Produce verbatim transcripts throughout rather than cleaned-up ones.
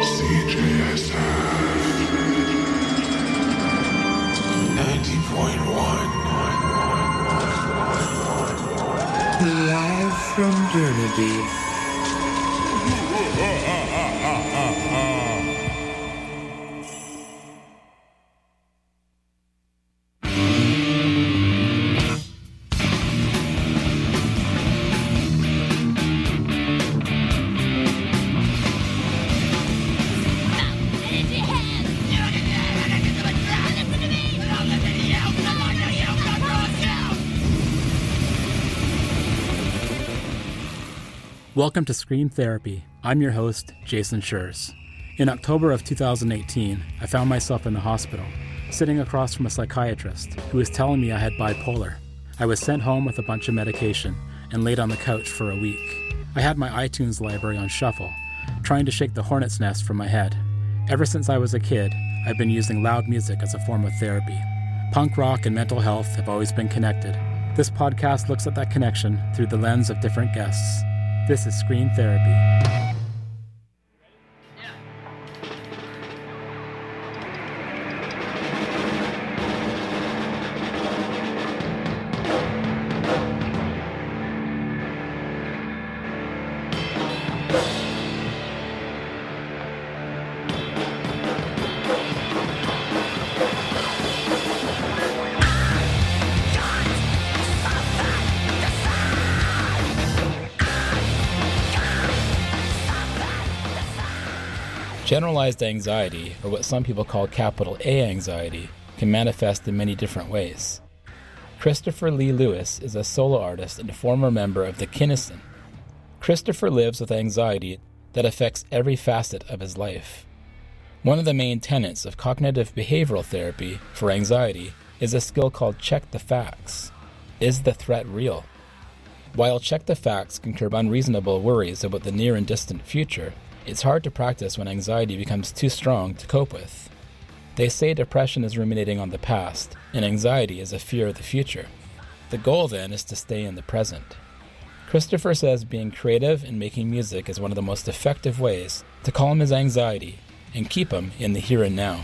C J S F ninety point one. Live from Burnaby. Welcome to Scream Therapy. I'm your host, Jason Schurz. In October of two thousand eighteen, I found myself in the hospital, sitting across from a psychiatrist who was telling me I had bipolar. I was sent home with a bunch of medication and laid on the couch for a week. I had my iTunes library on shuffle, trying to shake the hornet's nest from my head. Ever since I was a kid, I've been using loud music as a form of therapy. Punk rock and mental health have always been connected. This podcast looks at that connection through the lens of different guests. This is Scream Therapy. Generalized anxiety, or what some people call capital A anxiety, can manifest in many different ways. Christopher Lee Lewis is a solo artist and a former member of the Kinnison. Christopher lives with anxiety that affects every facet of his life. One of the main tenets of cognitive behavioral therapy for anxiety is a skill called check the facts. Is the threat real? While check the facts can curb unreasonable worries about the near and distant future, it's hard to practice when anxiety becomes too strong to cope with. They say depression is ruminating on the past, and anxiety is a fear of the future. The goal, then, is to stay in the present. Christopher says being creative and making music is one of the most effective ways to calm his anxiety and keep him in the here and now.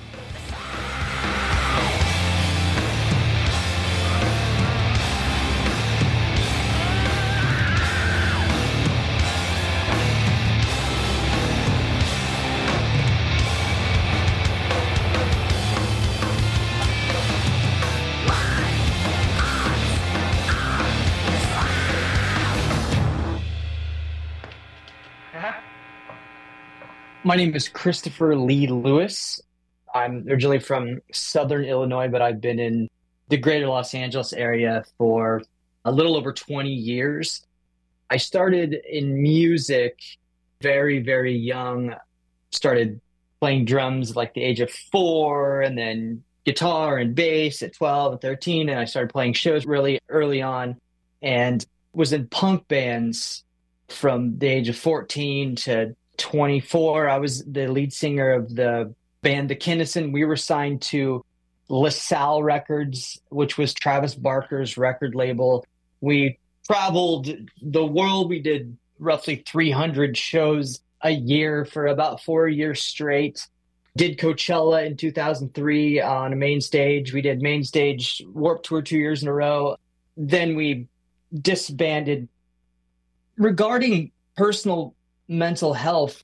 My name is Christopher Lee Lewis. I'm originally from Southern Illinois, but I've been in the greater Los Angeles area for a little over twenty years. I started in music very, very young. Started playing drums like the age of four, and then guitar and bass at twelve and thirteen. And I started playing shows really early on and was in punk bands from the age of fourteen to twenty-four. I was the lead singer of the band The Kinnison. We were signed to LaSalle Records, which was Travis Barker's record label. We traveled the world. We did roughly three hundred shows a year for about four years straight. Did Coachella in two thousand three on a main stage. We did main stage Warped Tour two years in a row. Then we disbanded. Regarding personal mental health,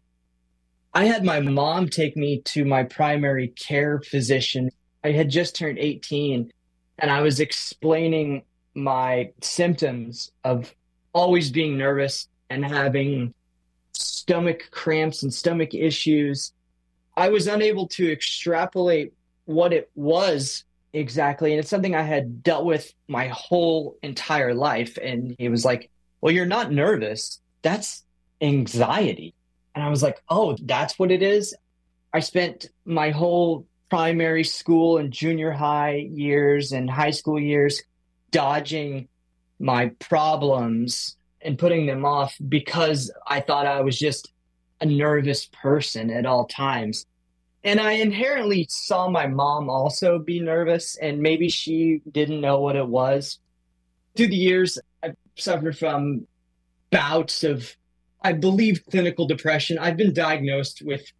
I had my mom take me to my primary care physician. I had just turned eighteen, and I was explaining my symptoms of always being nervous and having stomach cramps and stomach issues. I was unable to extrapolate what it was exactly, and it's something I had dealt with my whole entire life. And he was like, well, you're not nervous. That's anxiety. And I was like, oh, that's what it is. I spent my whole primary school and junior high years and high school years dodging my problems and putting them off because I thought I was just a nervous person at all times. And I inherently saw my mom also be nervous, and maybe she didn't know what it was. Through the years, I've suffered from bouts of, I believe, clinical depression. I've been diagnosed with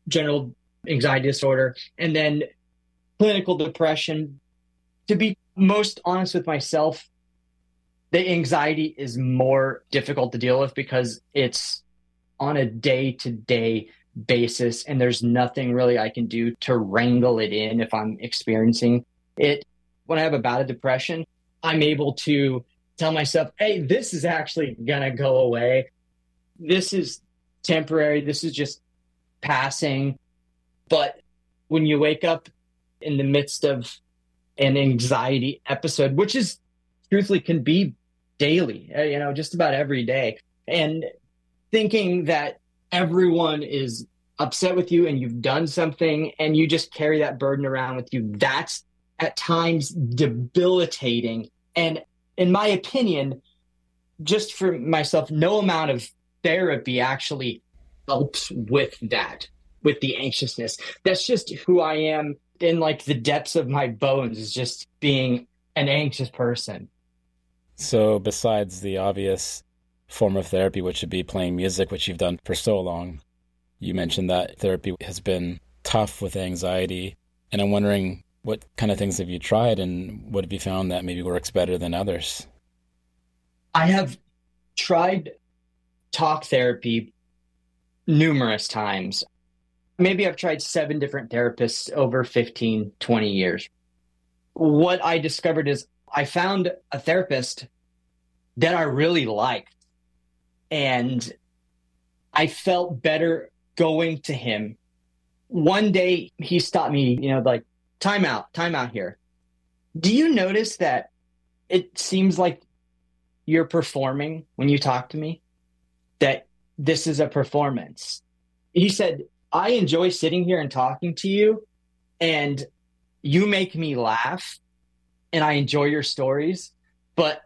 general anxiety disorder, and then clinical depression. To be most honest with myself, the anxiety is more difficult to deal with because it's on a day-to-day basis, and there's nothing really I can do to wrangle it in if I'm experiencing it. When I have a bout of depression, I'm able to tell myself, hey, this is actually going to go away. This is temporary. This is just passing. But when you wake up in the midst of an anxiety episode, which is truthfully can be daily, you know, just about every day, and thinking that everyone is upset with you and you've done something and you just carry that burden around with you, that's at times debilitating. And in my opinion, just for myself, no amount of therapy actually helps with that, with the anxiousness. That's just who I am in like the depths of my bones, is just being an anxious person. So besides the obvious form of therapy, which would be playing music, which you've done for so long, you mentioned that therapy has been tough with anxiety. And I'm wondering, what kind of things have you tried, and what have you found that maybe works better than others? I have tried talk therapy numerous times. Maybe I've tried seven different therapists over fifteen, twenty years. What I discovered is I found a therapist that I really liked, and I felt better going to him. One day he stopped me, you know, like, time out, time out here. Do you notice that it seems like you're performing when you talk to me? That this is a performance? He said, I enjoy sitting here and talking to you, and you make me laugh, and I enjoy your stories, but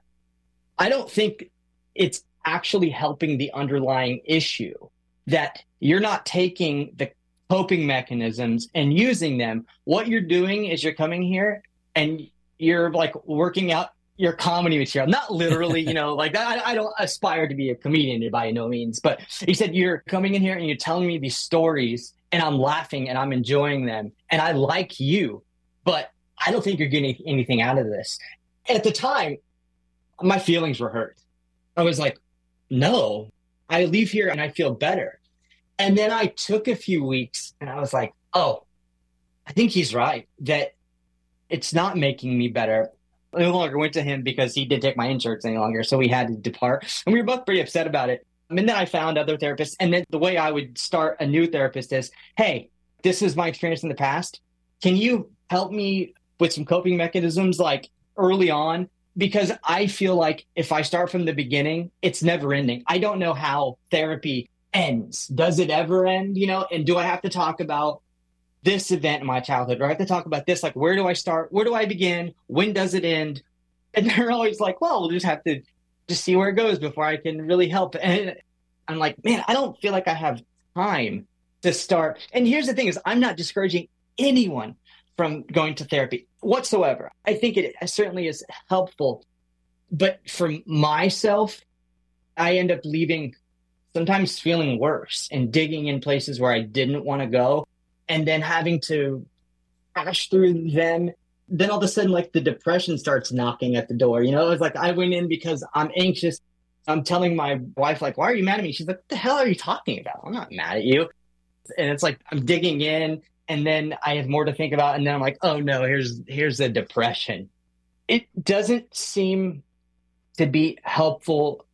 I don't think it's actually helping the underlying issue, that you're not taking the coping mechanisms and using them. What you're doing is you're coming here and you're like working out your comedy material, not literally, you know, like that. I, I don't aspire to be a comedian by no means, but he said, you're coming in here and you're telling me these stories and I'm laughing and I'm enjoying them and I like you, but I don't think you're getting anything out of this. At the time, my feelings were hurt. I was like, no, I leave here and I feel better. And then I took a few weeks and I was like, oh, I think he's right, that it's not making me better. I no longer went to him because he didn't take my insurance any longer, so we had to depart. And we were both pretty upset about it. And then I found other therapists. And then the way I would start a new therapist is, hey, this is my experience in the past. Can you help me with some coping mechanisms like early on? Because I feel like if I start from the beginning, it's never ending. I don't know how therapy ends. Does it ever end? You know, and do I have to talk about this event in my childhood? Or I have to talk about this? Like, where do I start? Where do I begin? When does it end? And they're always like, well, we'll just have to just see where it goes before I can really help. And I'm like, man, I don't feel like I have time to start. And here's the thing is, I'm not discouraging anyone from going to therapy whatsoever. I think it certainly is helpful. But for myself, I end up leaving sometimes feeling worse and digging in places where I didn't want to go, and then having to crash through them. Then all of a sudden, like, the depression starts knocking at the door. You know, it's like I went in because I'm anxious. I'm telling my wife, like, why are you mad at me? She's like, what the hell are you talking about? I'm not mad at you. And it's like I'm digging in, and then I have more to think about. And then I'm like, oh, no, here's here's the depression. It doesn't seem to be helpful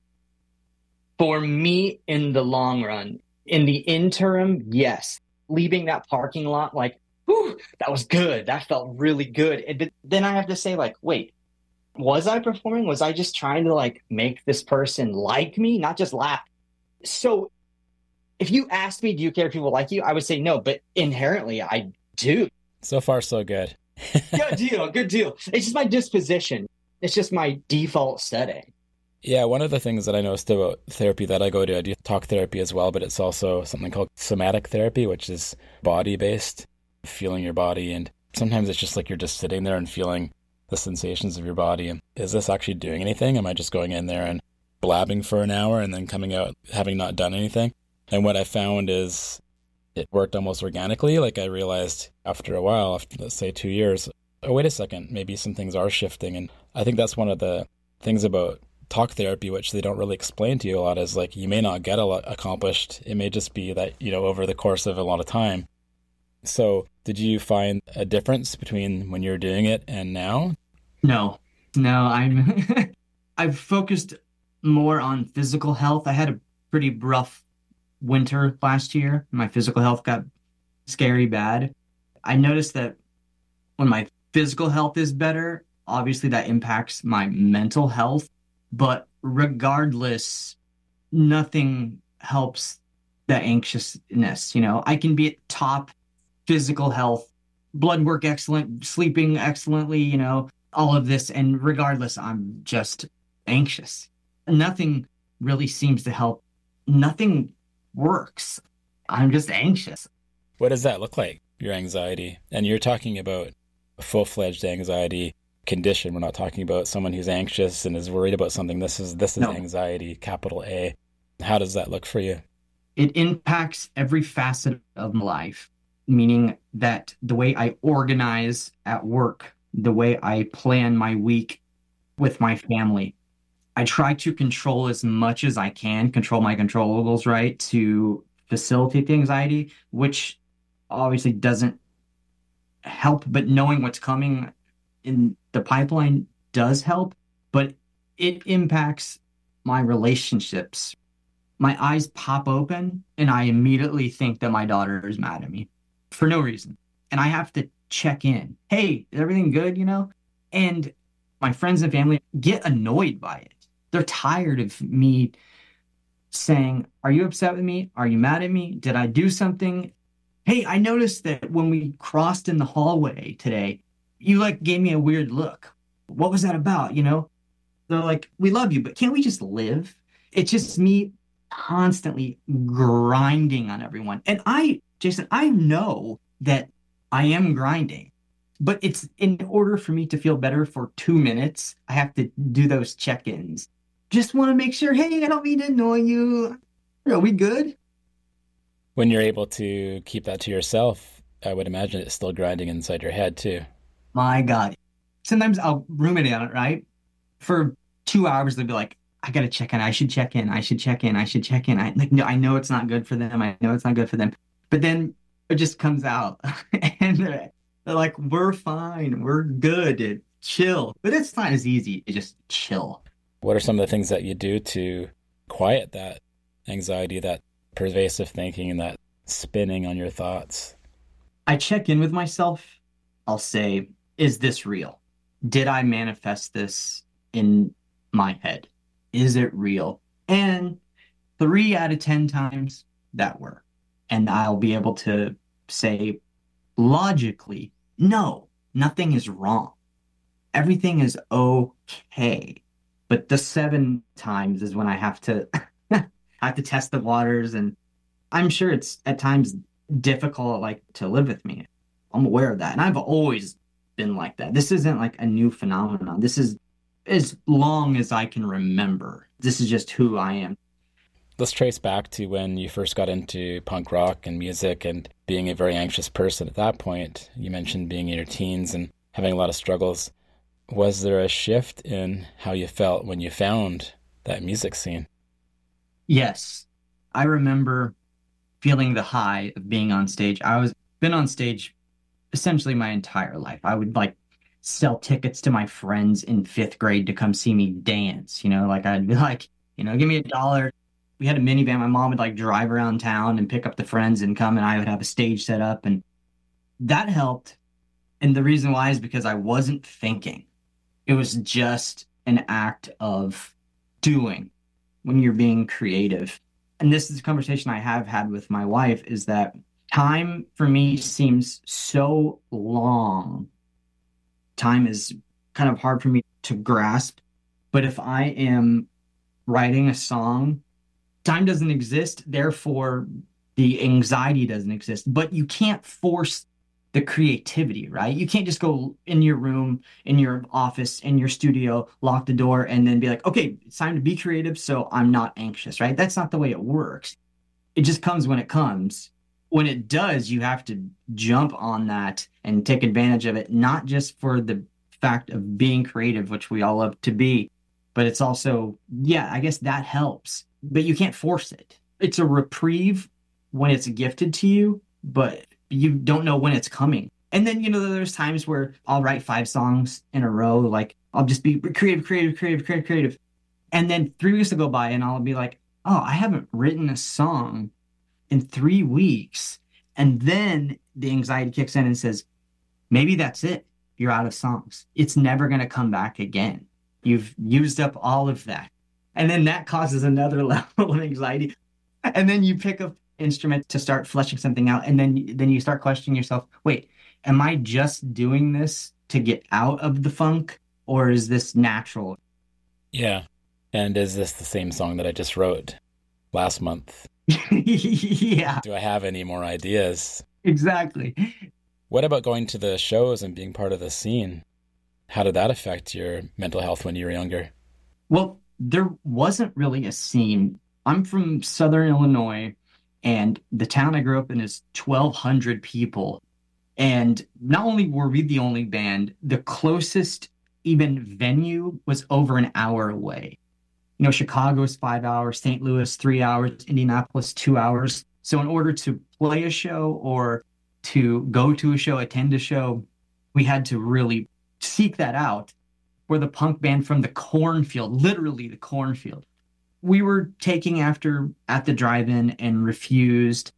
for me in the long run. In the interim, yes. Leaving that parking lot, like, whew, that was good. That felt really good. And then I have to say, like, wait, was I performing? Was I just trying to, like, make this person like me, not just laugh? So if you asked me, do you care if people like you? I would say no, but inherently I do. So far, so good. Good deal, good deal. It's just my disposition. It's just my default setting. Yeah, one of the things that I noticed about therapy that I go to, I do talk therapy as well, but it's also something called somatic therapy, which is body-based, feeling your body. And sometimes it's just like you're just sitting there and feeling the sensations of your body. And is this actually doing anything? Am I just going in there and blabbing for an hour and then coming out having not done anything? And what I found is it worked almost organically. Like I realized after a while, after let's say two years, oh, wait a second, maybe some things are shifting. And I think that's one of the things about talk therapy, which they don't really explain to you a lot, is like you may not get a lot accomplished. It may just be that, you know, over the course of a lot of time. So did you find a difference between when you were doing it and now? No, no, I'm, I've focused more on physical health. I had a pretty rough winter last year. My physical health got scary bad. I noticed that when my physical health is better, obviously that impacts my mental health. But regardless, nothing helps the anxiousness. You know, I can be at top physical health, blood work excellent, sleeping excellently, you know, all of this. And regardless, I'm just anxious. Nothing really seems to help. Nothing works. I'm just anxious. What does that look like, your anxiety? And you're talking about a full-fledged anxiety condition. We're not talking about someone who's anxious and is worried about something. This is this is no. Anxiety, capital A. How does that look for you? It impacts every facet of my life, meaning that the way I organize at work, the way I plan my week with my family, I try to control as much as I can, control my controllables, right, to facilitate the anxiety, which obviously doesn't help, but knowing what's coming in the pipeline does help, but it impacts my relationships. My eyes pop open and I immediately think that my daughter is mad at me for no reason. And I have to check in. Hey, is everything good, you know? And my friends and family get annoyed by it. They're tired of me saying, are you upset with me? Are you mad at me? Did I do something? Hey, I noticed that when we crossed in the hallway today, you like gave me a weird look. What was that about? You know, they're like, we love you, but can't we just live? It's just me constantly grinding on everyone. And I, Jason, I know that I am grinding, but it's in order for me to feel better for two minutes, I have to do those check-ins. Just want to make sure, hey, I don't mean to annoy you. Are we good? When you're able to keep that to yourself, I would imagine it's still grinding inside your head too. My God. Sometimes I'll ruminate on it, right? For two hours, they'll be like, I got to check in. I should check in. I should check in. I should check in. I like, no, I know it's not good for them. I know it's not good for them. But then it just comes out and they're, they're like, we're fine. We're good. Chill. But it's not as easy to just chill. What are some of the things that you do to quiet that anxiety, that pervasive thinking, and that spinning on your thoughts? I check in with myself. I'll say, is this real? Did I manifest this in my head? Is it real? And three out of ten times that worked. And I'll be able to say logically, no, nothing is wrong. Everything is okay. But the seven times is when I have to I have to test the waters, and I'm sure it's at times difficult like to live with me. I'm aware of that. And I've always been like that. This isn't like a new phenomenon. This is as long as I can remember. This is just who I am. Let's trace back to when you first got into punk rock and music and being a very anxious person at that point. You mentioned being in your teens and having a lot of struggles. Was there a shift in how you felt when you found that music scene? Yes. I remember feeling the high of being on stage. I was been on stage essentially my entire life. I would like sell tickets to my friends in fifth grade to come see me dance. You know, like I'd be like, you know, give me a dollar. We had a minivan. My mom would like drive around town and pick up the friends and come, and I would have a stage set up, and that helped. And the reason why is because I wasn't thinking. It was just an act of doing when you're being creative. And this is a conversation I have had with my wife, is that time for me seems so long. Time is kind of hard for me to grasp. But if I am writing a song, time doesn't exist. Therefore, the anxiety doesn't exist. But you can't force the creativity, right? You can't just go in your room, in your office, in your studio, lock the door, and then be like, okay, it's time to be creative, so I'm not anxious, right? That's not the way it works. It just comes when it comes. when it does, you have to jump on that and take advantage of it, not just for the fact of being creative, which we all love to be, but it's also, yeah, I guess that helps, but you can't force it. It's a reprieve when it's gifted to you, but you don't know when it's coming. And then, you know, there's times where I'll write five songs in a row, like I'll just be creative, creative, creative, creative, creative. And then three weeks will go by and I'll be like, oh, I haven't written a song in three weeks. And then the anxiety kicks in and says, maybe that's it. You're out of songs. It's never going to come back again. You've used up all of that. And then that causes another level of anxiety. And then you pick up instrument to start fleshing something out. And then, then you start questioning yourself, wait, am I just doing this to get out of the funk, or is this natural? Yeah. And is this the same song that I just wrote last month? Yeah. Do I have any more ideas? Exactly. What about going to the shows and being part of the scene? How did that affect your mental health when you were younger? Well, there wasn't really a scene. I'm from Southern Illinois, and the town I grew up in is twelve hundred people. And not only were we the only band, the closest even venue was over an hour away. You know, Chicago is five hours, Saint Louis, three hours, Indianapolis, two hours. So in order to play a show or to go to a show, attend a show, we had to really seek that out. We're the punk band from the cornfield, literally the cornfield. We were taking after At the Drive-In and Refused.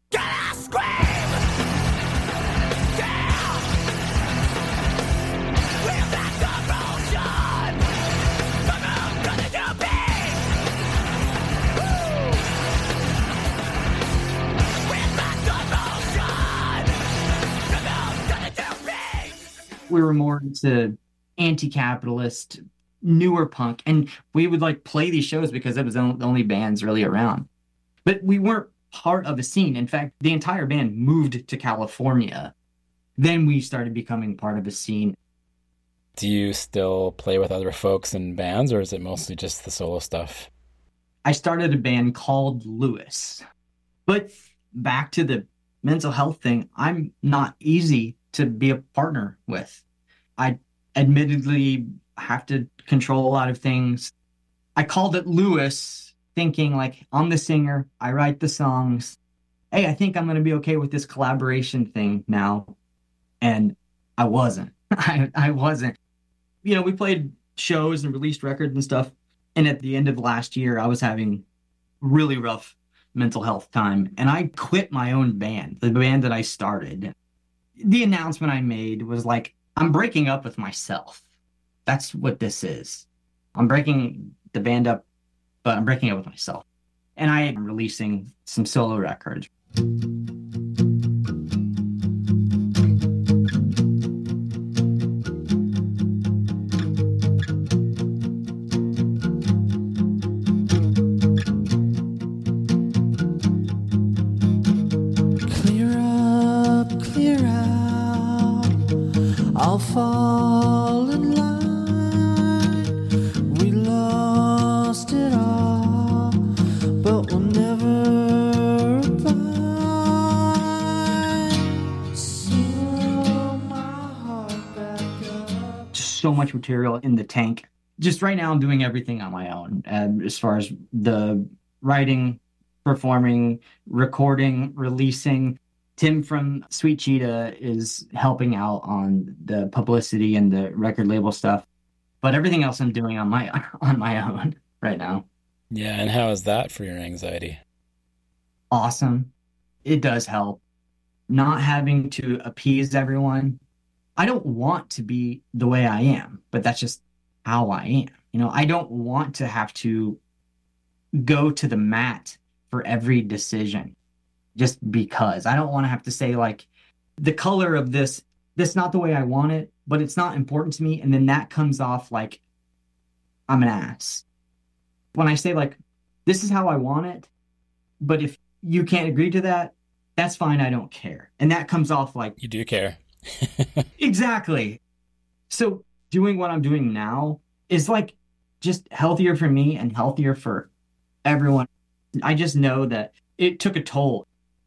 We were more into anti-capitalist, newer punk, and we would like play these shows because it was the only bands really around. But we weren't part of a scene. In fact, the entire band moved to California. Then we started becoming part of a scene. Do you still play with other folks in bands, or is it mostly just the solo stuff? I started a band called Lewis. But back to the mental health thing, I'm not easy to be a partner with. I admittedly have to control a lot of things. I called it Lewis, thinking like, I'm the singer, I write the songs. Hey, I think I'm going to be okay with this collaboration thing now. And I wasn't. I, I wasn't. You know, we played shows and released records and stuff. And at the end of last year, I was having really rough mental health time. And I quit my own band, the band that I started. The announcement I made was like, I'm breaking up with myself. That's what this is. I'm breaking the band up, but I'm breaking up with myself. And I am releasing some solo records. I'll fall in line. We lost it all, but we'll never abide. So my heart back up. So much material in the tank. Just right now, I'm doing everything on my own. And as far as the writing, performing, recording, releasing. Tim from Sweet Cheetah is helping out on the publicity and the record label stuff, but everything else I'm doing on my on my own right now. Yeah, and how is that for your anxiety? Awesome. It does help. Not having to appease everyone. I don't want to be the way I am, but that's just how I am. You know, I don't want to have to go to the mat for every decision. Just because I don't want to have to say like the color of this, this not the way I want it, but it's not important to me. And then that comes off like I'm an ass. When I say like, this is how I want it, but if you can't agree to that, that's fine. I don't care. And that comes off like you do care. Exactly. So doing what I'm doing now is like just healthier for me and healthier for everyone. I just know that it took a toll.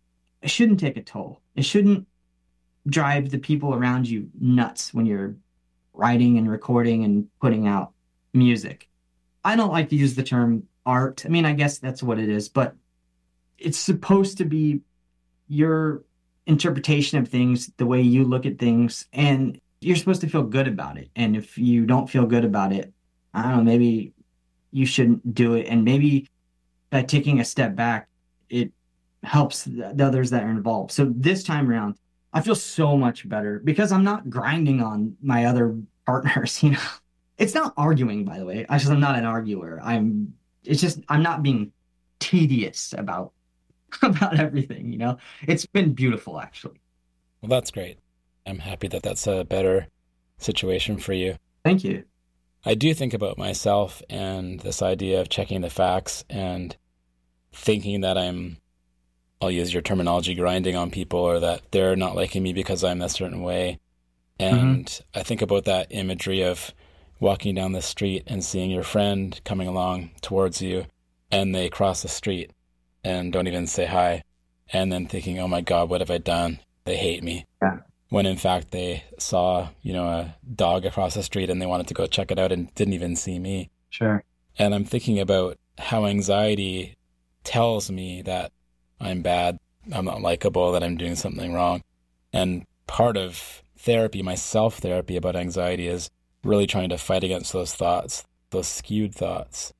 it shouldn't take a toll. It shouldn't drive the people around you nuts when you're writing and recording and putting out music. I don't like to use the term art. I mean, I guess that's what it is, but it's supposed to be your interpretation of things, the way you look at things, and you're supposed to feel good about it. And if you don't feel good about it, I don't know, maybe you shouldn't do it. And maybe by taking a step back, it helps the others that are involved. So this time around, I feel so much better because I'm not grinding on my other partners, you know. It's not arguing, by the way. I just I'm not an arguer. I'm it's just I'm not being tedious about about everything, you know. It's been beautiful actually. Well, that's great. I'm happy that that's a better situation for you. Thank you. I do think about myself and this idea of checking the facts and thinking that I'm, I'll use your terminology, grinding on people, or that they're not liking me because I'm a certain way. And mm-hmm. I think about that imagery of walking down the street and seeing your friend coming along towards you, and they cross the street and don't even say hi, and then thinking, oh my God, what have I done? They hate me. Yeah. When in fact they saw, you know, a dog across the street and they wanted to go check it out and didn't even see me. Sure. And I'm thinking about how anxiety tells me that I'm bad, I'm not likable, that I'm doing something wrong. And part of therapy, my self-therapy about anxiety, is really trying to fight against those thoughts, those skewed thoughts.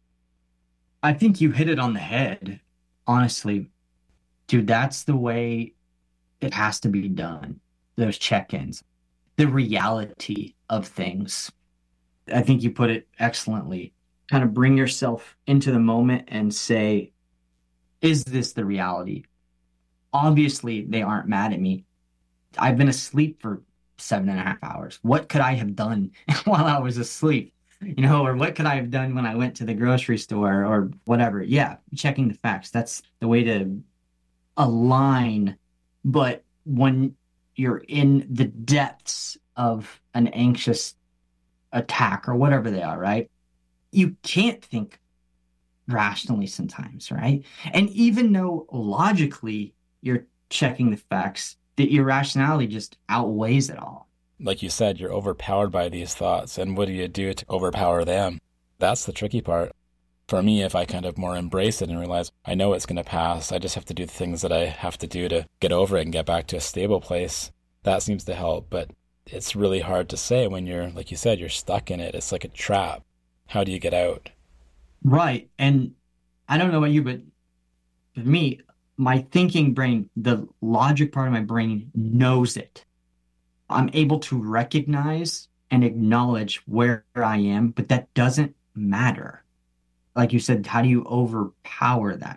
I think you hit it on the head, honestly. Dude, that's the way it has to be done. Those check-ins, the reality of things. I think you put it excellently. Kind of bring yourself into the moment and say, is this the reality? Obviously, they aren't mad at me. I've been asleep for seven and a half hours. What could I have done while I was asleep? You know, or what could I have done when I went to the grocery store or whatever? Yeah, checking the facts. That's the way to align. But when you're in the depths of an anxious attack or whatever they are, right? You can't think rationally sometimes, right? And even though logically you're checking the facts, the irrationality just outweighs it all. Like you said, you're overpowered by these thoughts. And what do you do to overpower them? That's the tricky part. For me, if I kind of more embrace it and realize I know it's going to pass, I just have to do the things that I have to do to get over it and get back to a stable place, that seems to help. But it's really hard to say when you're, like you said, you're stuck in it. It's like a trap. How do you get out? Right. And I don't know about you, but for me, my thinking brain, the logic part of my brain knows it. I'm able to recognize and acknowledge where I am, but that doesn't matter. Like you said, how do you overpower that?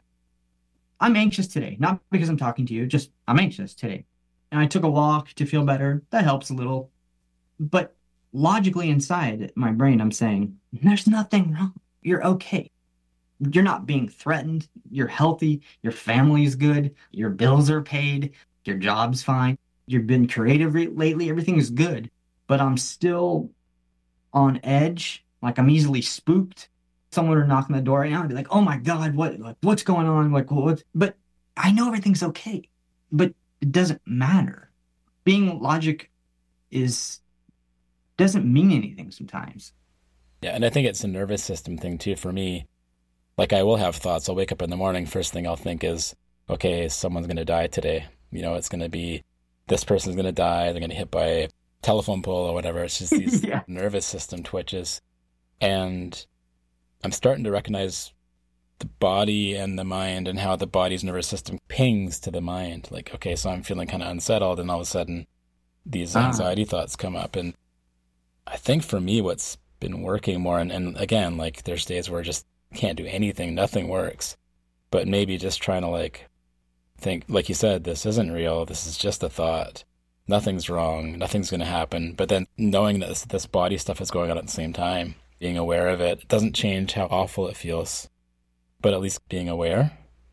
I'm anxious today, not because I'm talking to you, just I'm anxious today. And I took a walk to feel better. That helps a little. But logically inside my brain, I'm saying, there's nothing wrong. You're okay. You're not being threatened. You're healthy. Your family's good. Your bills are paid. Your job's fine. You've been creative re- lately. Everything is good. But I'm still on edge. Like I'm easily spooked. Someone would knock on the door right now and be like, oh my God, what, like, what's going on? Like, what? But I know everything's okay. But it doesn't matter. Being logic is doesn't mean anything sometimes. Yeah, and I think it's a nervous system thing too for me. Like I will have thoughts. I'll wake up in the morning, first thing I'll think is, okay, someone's going to die today. You know, it's going to be, this person's going to die. They're going to hit by a telephone pole or whatever. It's just these yeah. nervous system twitches. And I'm starting to recognize the body and the mind and how the body's nervous system pings to the mind. Like, okay, so I'm feeling kind of unsettled, and all of a sudden these anxiety ah. thoughts come up. And I think for me, what's been working more, and, and again, like there's days where I just can't do anything, nothing works, but maybe just trying to like think, like you said, this isn't real. This is just a thought. Nothing's wrong. Nothing's going to happen. But then knowing that this, this body stuff is going on at the same time, being aware of it, it doesn't change how awful it feels, but at least being aware.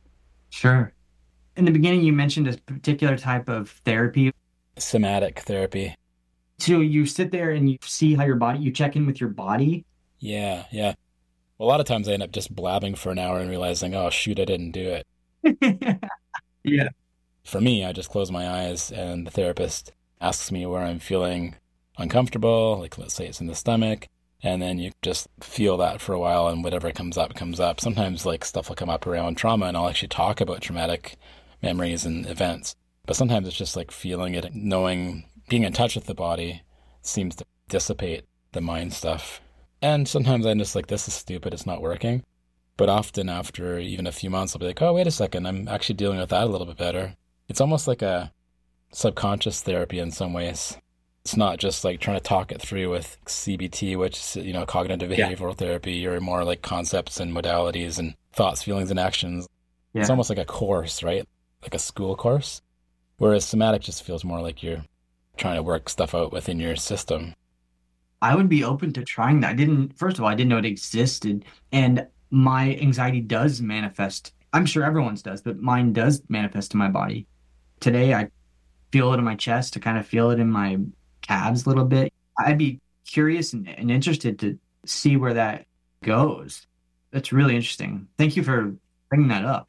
Sure. In the beginning, you mentioned a particular type of therapy. Somatic therapy. So you sit there and you see how your body, you check in with your body. Yeah, yeah. A lot of times I end up just blabbing for an hour and realizing, oh, shoot, I didn't do it. Yeah. For me, I just close my eyes and the therapist asks me where I'm feeling uncomfortable, like let's say it's in the stomach, and then you just feel that for a while, and whatever comes up, comes up. Sometimes like stuff will come up around trauma, and I'll actually talk about traumatic memories and events. But sometimes it's just like feeling it, knowing, being in touch with the body seems to dissipate the mind stuff. And sometimes I'm just like, this is stupid, it's not working. But often after even a few months, I'll be like, oh, wait a second, I'm actually dealing with that a little bit better. It's almost like a subconscious therapy in some ways. It's not just like trying to talk it through with C B T, which is, you know, cognitive behavioral yeah. therapy, or more like concepts and modalities and thoughts, feelings, and actions. Yeah. It's almost like a course, right? Like a school course. Whereas somatic just feels more like you're trying to work stuff out within your system. I would be open to trying that. I didn't, first of all, I didn't know it existed. And my anxiety does manifest. I'm sure everyone's does, but mine does manifest in my body. Today, I feel it in my chest. I kind of feel it in my calves a little bit. I'd be curious and, and interested to see where that goes. That's really interesting. Thank you for bringing that up.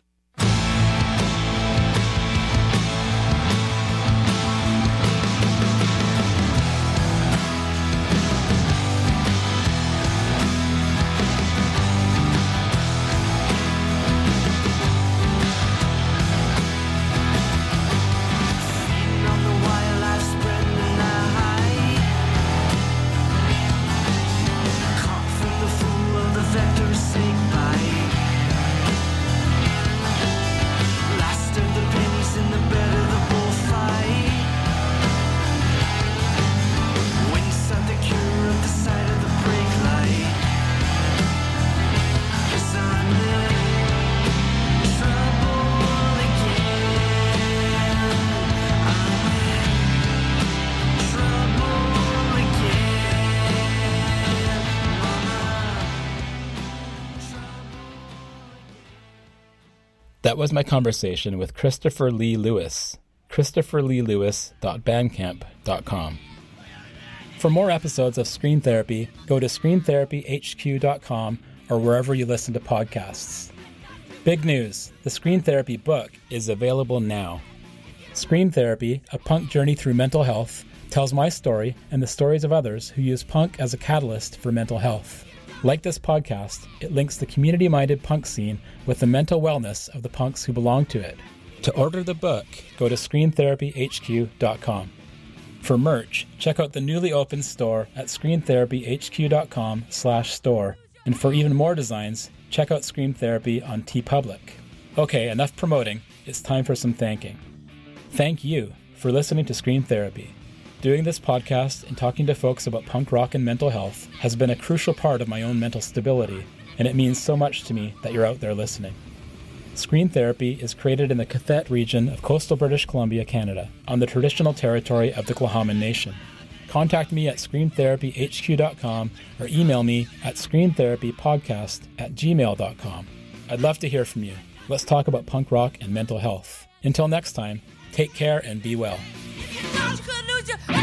That was my conversation with Christopher Lee Lewis, christopher lee lewis dot bandcamp dot com. For more episodes of Screen Therapy, go to screen therapy h q dot com or wherever you listen to podcasts. Big news, the Screen Therapy book is available now. Screen Therapy, A Punk Journey Through Mental Health, tells my story and the stories of others who use punk as a catalyst for mental health. Like this podcast, it links the community-minded punk scene with the mental wellness of the punks who belong to it. To order the book, go to screen therapy h q dot com. For merch, check out the newly opened store at screen therapy h q dot com slash store. And for even more designs, check out Screen Therapy on TeePublic. Okay, enough promoting. It's time for some thanking. Thank you for listening to Screen Therapy. Doing this podcast and talking to folks about punk rock and mental health has been a crucial part of my own mental stability, and it means so much to me that you're out there listening. Screen Therapy is created in the Cathet region of coastal British Columbia, Canada, on the traditional territory of the Tla'amin Nation. Contact me at screen therapy h q dot com or email me at screen therapy podcast at gmail dot com. I'd love to hear from you. Let's talk about punk rock and mental health. Until next time, take care and be well. You